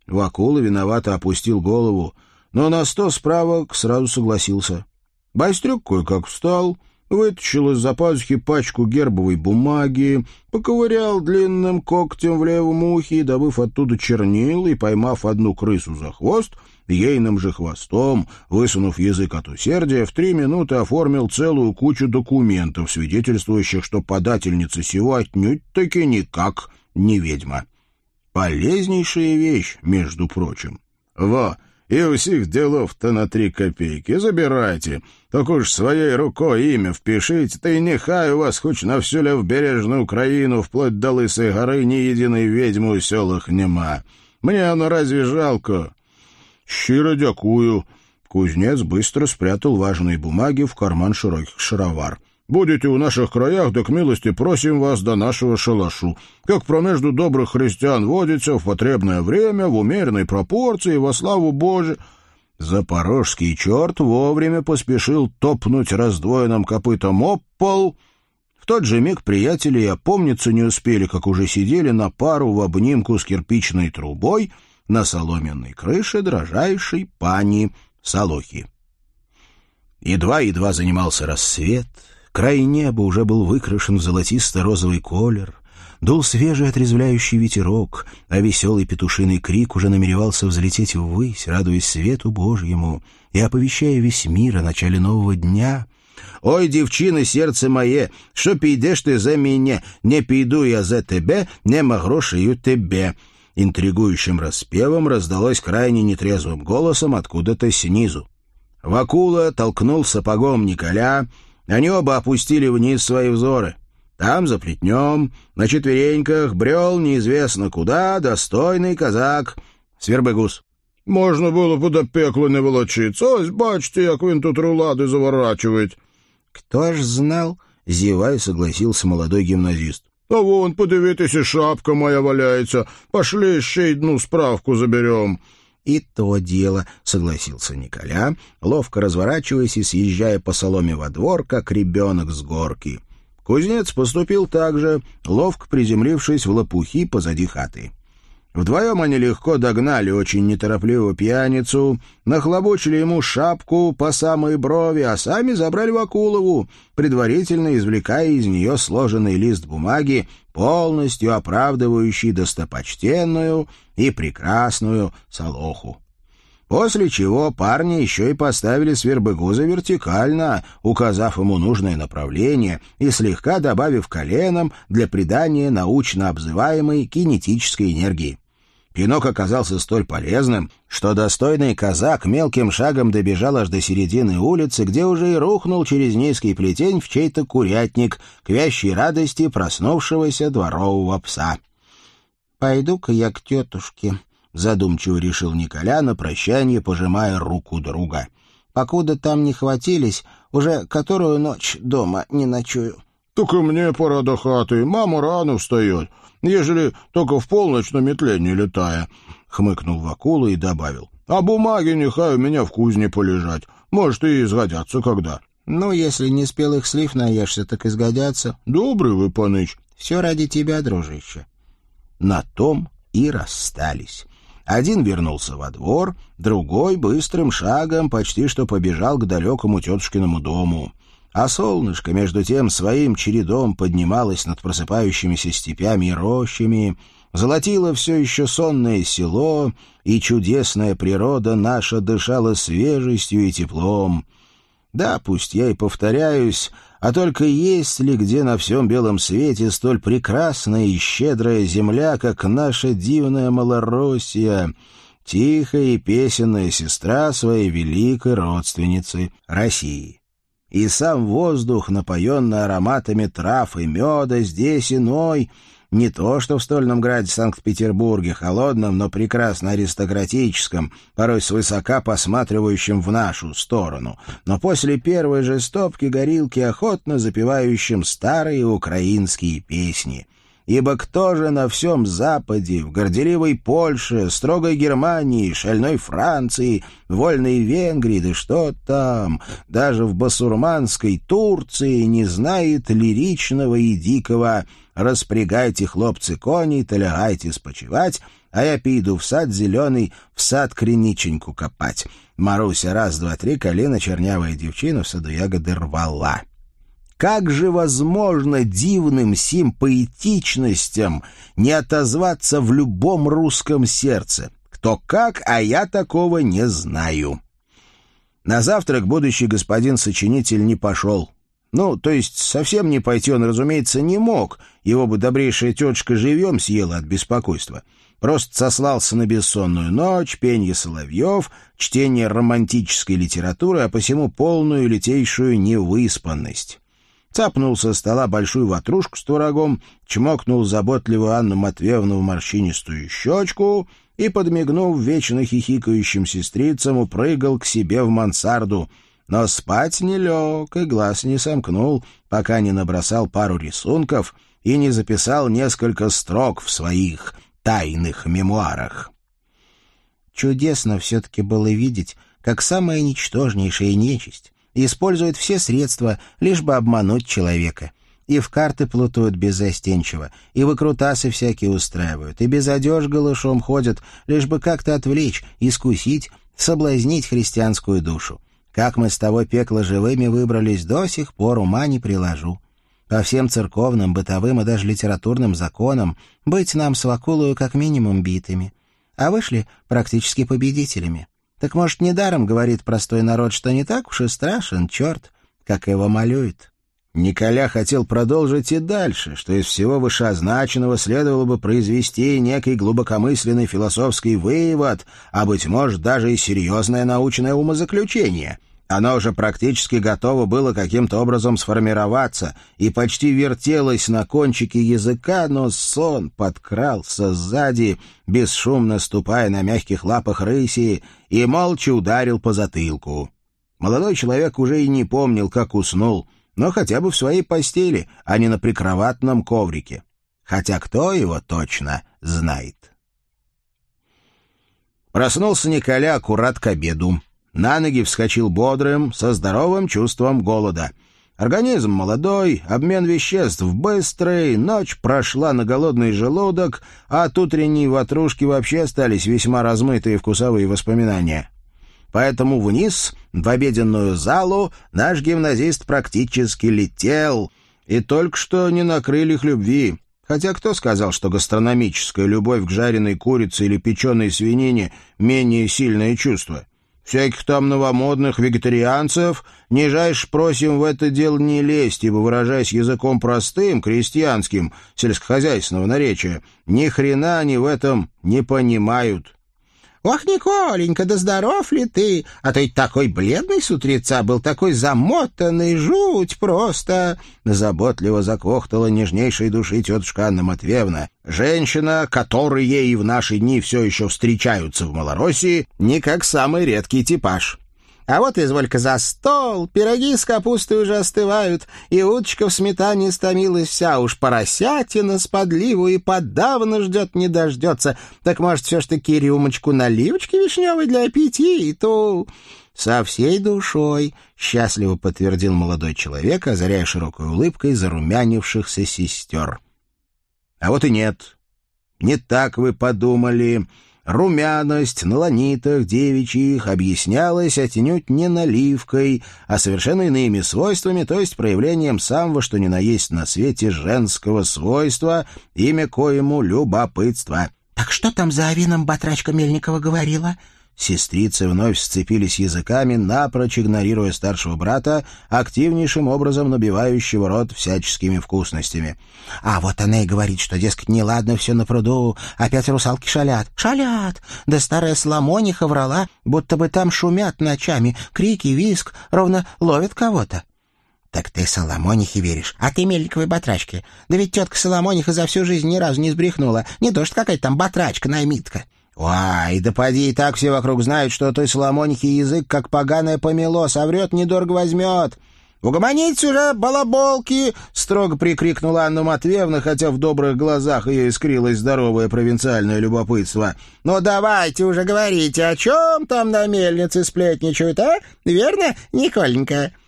Вакула виновато опустил голову, но на 100 справок сразу согласился. Байстрюк кое-как встал, вытащил из-за пазухи пачку гербовой бумаги, поковырял длинным когтем в левом ухе, добыв оттуда чернил и, поймав одну крысу за хвост, ейным же хвостом, высунув язык от усердия, в 3 минуты оформил целую кучу документов, свидетельствующих, что подательница сего отнюдь-таки никак не ведьма. Полезнейшая вещь, между прочим. «Во! И у сих делов-то на 3 копейки. Забирайте. Так уж своей рукой имя впишите, да и нехай у вас хоть на всю левбережную Украину, вплоть до Лысой горы, ни единой ведьмы у селах нема. Мне оно разве жалко?» «Щиро дякую». Кузнец быстро спрятал важные бумаги в карман широких шаровар. «Будете у наших краях, да к милости просим вас до нашего шалашу. Как промежду добрых христиан водится, в потребное время, в умеренной пропорции, во славу Божию». Запорожский черт вовремя поспешил топнуть раздвоенным копытом об пол. В тот же миг приятели и опомниться не успели, как уже сидели на пару в обнимку с кирпичной трубой на соломенной крыше дрожайшей пани Солохи. Едва-едва занимался рассвет. Край неба уже был выкрашен в золотисто-розовый колер, дул свежий отрезвляющий ветерок, а веселый петушиный крик уже намеревался взлететь ввысь, радуясь свету Божьему и оповещая весь мир о начале нового дня. «Ой, девчина, сердце мое, что пойдешь ты за меня? Не пойду я за тебя, нема грошей у тебе». Интригующим распевом раздалось крайне нетрезвым голосом откуда-то снизу. Вакула толкнул сапогом Николя. Они оба опустили вниз свои взоры. Там, за плетнем, на четвереньках, брел неизвестно куда достойный казак Свербегус. «Можно было бы до пекла не волочиться. Ось, бачите, як він тут рулады заворачивает». «Кто ж знал?» — зевая согласился молодой гимназист. «А вон, подивитесь, и шапка моя валяется. Пошли еще одну справку заберем». «И то дело», — согласился Николя, ловко разворачиваясь и съезжая по соломе во двор, как ребенок с горки. Кузнец поступил так же, ловко приземлившись в лопухи позади хаты. Вдвоем они легко догнали очень неторопливого пьяницу, нахлобучили ему шапку по самой брови, а сами забрали Вакулову, предварительно извлекая из нее сложенный лист бумаги, полностью оправдывающий достопочтенную и прекрасную Солоху. После чего парни еще и поставили Свербегуза вертикально, указав ему нужное направление и слегка добавив коленом для придания научно обзываемой кинетической энергии. Пинок оказался столь полезным, что достойный казак мелким шагом добежал аж до середины улицы, где уже и рухнул через низкий плетень в чей-то курятник к вящей радости проснувшегося дворового пса. «Пойду-ка я к тетушке», — задумчиво решил Николя на прощание, пожимая руку друга. «Покуда там не хватились, уже которую ночь дома не ночую». «Так и мне пора до хаты. Мама рано встает, ежели только в полночь на метле не летая», — хмыкнул Вакула и добавил. «А бумаги нехай у меня в кузне полежать. Может, и изгодятся когда». «Ну, если не спелых слив наешься, так изгодятся». «Добрый вы, паныч». «Все ради тебя, дружище». На том и расстались. Один вернулся во двор, другой быстрым шагом почти что побежал к далекому тетушкиному дому. А солнышко, между тем, своим чередом поднималось над просыпающимися степями и рощами, золотило все еще сонное село, и чудесная природа наша дышала свежестью и теплом. Да, пусть я и повторяюсь, а только есть ли где на всем белом свете столь прекрасная и щедрая земля, как наша дивная Малороссия, тихая и песенная сестра своей великой родственницы России. И сам воздух, напоенный ароматами трав и меда, здесь иной, не то что в стольном граде Санкт-Петербурге, холодном, но прекрасно аристократическом, порой свысока посматривающем в нашу сторону, но после первой же стопки горилки охотно запевающим старые украинские песни. ибо кто же на всем Западе, в горделивой Польше, строгой Германии, шальной Франции, вольной Венгрии, да что там, даже в басурманской Турции не знает лиричного и дикого «Распрягайте, хлопцы, коней, то лягайте спочивать, а я пойду в сад зеленый, в сад криниченьку копать». Маруся раз, два, три, колено чернявая девчина в саду ягоды рвала. Как же возможно дивным сим поэтичностям не отозваться в любом русском сердце? Кто как, а я такого не знаю. На завтрак будущий господин-сочинитель не пошел. Ну, то есть совсем не пойти он, разумеется, не мог. Его бы добрейшая тетушка живьем съела от беспокойства. Просто сослался на бессонную ночь, пенье соловьев, чтение романтической литературы, а посему полную лютейшую невыспанность. Цапнул со стола большую ватрушку с творогом, чмокнул заботливую Анну Матвеевну в морщинистую щечку и, подмигнув вечно хихикающим сестрицам, упрыгал к себе в мансарду, но спать не лег и глаз не сомкнул, пока не набросал пару рисунков и не записал несколько строк в своих тайных мемуарах. Чудесно все-таки было видеть, как самая ничтожнейшая нечисть использует все средства, лишь бы обмануть человека. И в карты плутают беззастенчиво, и выкрутасы всякие устраивают, и без одежды голышом ходят, лишь бы как-то отвлечь, искусить, соблазнить христианскую душу. Как мы с того пекла живыми выбрались, до сих пор ума не приложу. По всем церковным, бытовым и даже литературным законам быть нам с Вакулою как минимум битыми. А вышли практически победителями. Так, может, недаром говорит простой народ, что не так уж и страшен черт, как его малюет. Николя хотел продолжить и дальше, что из всего вышеозначенного следовало бы произвести некий глубокомысленный философский вывод, а, быть может, даже и серьезное научное умозаключение. Оно уже практически готово было каким-то образом сформироваться и почти вертелось на кончике языка, но сон подкрался сзади, бесшумно ступая на мягких лапах рыси, и молча ударил по затылку. Молодой человек уже и не помнил, как уснул, но хотя бы в своей постели, а не на прикроватном коврике. Хотя кто его точно знает. Проснулся Николя аккурат к обеду. На ноги вскочил бодрым, со здоровым чувством голода. Организм молодой, обмен веществ быстрый, ночь прошла на голодный желудок, а от утренней ватрушки вообще остались весьма размытые вкусовые воспоминания. Поэтому вниз, в обеденную залу, наш гимназист практически летел, и только что не на крыльях любви. Хотя кто сказал, что гастрономическая любовь к жареной курице или печеной свинине менее сильное чувство? Всяких там новомодных вегетарианцев нижайше просим в это дело не лезть, ибо, выражаясь языком простым, крестьянским, сельскохозяйственного наречия, ни хрена они в этом не понимают. «Ох, Николенька, да здоров ли ты? А то ведь такой бледный с утреца был, такой замотанный, жуть просто!» Заботливо заквохтала нежнейшей души тетушка Анна Матвеевна. Женщина, которые и в наши дни все еще встречаются в Малороссии, не как самый редкий типаж. А вот изволь-ка за стол, пироги с капустой уже остывают, и уточка в сметане стомилась вся, уж поросятина с подливу и подавно ждет не дождется. Так, может, все ж таки рюмочку наливочки вишневой для аппетиту? Со всей душой, счастливо подтвердил молодой человек, озаряя широкой улыбкой зарумянившихся сестер. А вот и нет. Не так вы подумали. Румяность на ланитах девичьих объяснялась отнюдь не наливкой, а совершенно иными свойствами, то есть проявлением самого, что ни на есть на свете женского свойства, имя коему любопытство. «Так что там за авином батрачка Мельникова говорила?» Сестрицы вновь сцепились языками, напрочь игнорируя старшего брата, активнейшим образом набивающего рот всяческими вкусностями. «А вот она и говорит, что, дескать, неладно все на пруду, опять русалки шалят». «Шалят! Да старая Соломониха врала, будто бы там шумят ночами, крики, визг, ровно ловят кого-то». «Так ты Соломонихе веришь, а ты Мельниковой батрачке. Да ведь тетка Соломониха за всю жизнь ни разу не сбрехнула, не то что какая-то там батрачка-наймитка». «Ой, да поди, и так все вокруг знают, что той Соломонихе язык, как поганое помело, соврет, недорого возьмет. «Угомонитесь уже, балаболки!» — строго прикрикнула Анна Матвеевна, хотя в добрых глазах ее искрилось здоровое провинциальное любопытство. «Ну давайте уже говорите, о чем там на мельнице сплетничают, а? Верно, Николенька?»